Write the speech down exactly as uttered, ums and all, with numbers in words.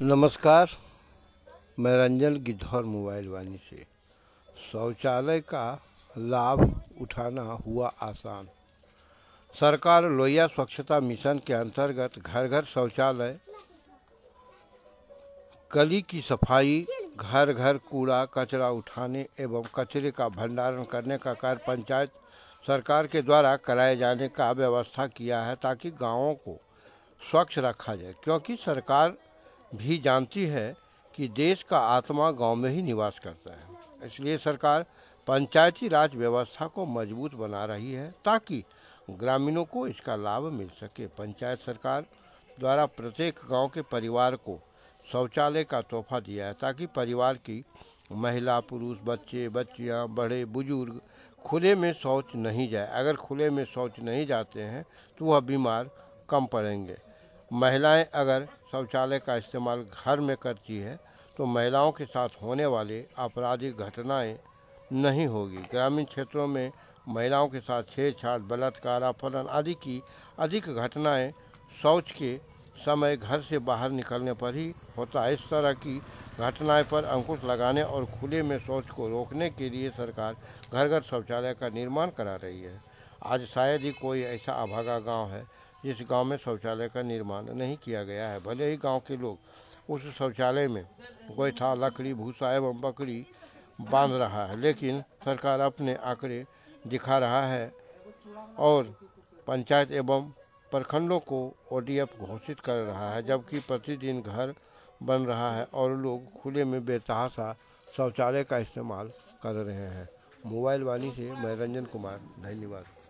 नमस्कार। मैं रंजन गिद्धौर मोबाइल वाणी से। शौचालय का लाभ उठाना हुआ आसान। सरकार लोहिया स्वच्छता मिशन के अंतर्गत घर घर शौचालय, गली की सफाई, घर घर कूड़ा कचरा उठाने एवं कचरे का भंडारण करने का कार्य पंचायत सरकार के द्वारा कराए जाने का व्यवस्था किया है, ताकि गाँवों को स्वच्छ रखा जाए। क्योंकि सरकार भी जानती है कि देश का आत्मा गांव में ही निवास करता है, इसलिए सरकार पंचायती राज व्यवस्था को मजबूत बना रही है, ताकि ग्रामीणों को इसका लाभ मिल सके। पंचायत सरकार द्वारा प्रत्येक गांव के परिवार को शौचालय का तोहफा दिया है, ताकि परिवार की महिला, पुरुष, बच्चे, बच्चियां, बड़े बुजुर्ग खुले में शौच नहीं जाए। अगर खुले में शौच नहीं जाते हैं तो वह बीमार कम पड़ेंगे। महिलाएं अगर शौचालय का इस्तेमाल घर में करती है तो महिलाओं के साथ होने वाले आपराधिक घटनाएं नहीं होगी। ग्रामीण क्षेत्रों में महिलाओं के साथ छेड़छाड़, बलात्कार, अपहरण आदि की अधिक घटनाएं शौच के समय घर से बाहर निकलने पर ही होता है। इस तरह की घटनाएं पर अंकुश लगाने और खुले में शौच को रोकने के लिए सरकार घर घर शौचालय का निर्माण करा रही है। आज शायद ही कोई ऐसा अभागा गांव है जिस गांव में शौचालय का निर्माण नहीं किया गया है। भले ही गांव के लोग उस शौचालय में गोईठा, लकड़ी, भूसा एवं बकरी बांध रहा है, लेकिन सरकार अपने आंकड़े दिखा रहा है और पंचायत एवं प्रखंडों को ओ डी एफ घोषित कर रहा है, जबकि प्रतिदिन घर बन रहा है और लोग खुले में बेतहाशा शौचालय का इस्तेमाल कर रहे हैं। मोबाइल वाणी से मैं रंजन कुमार, धन्यवाद।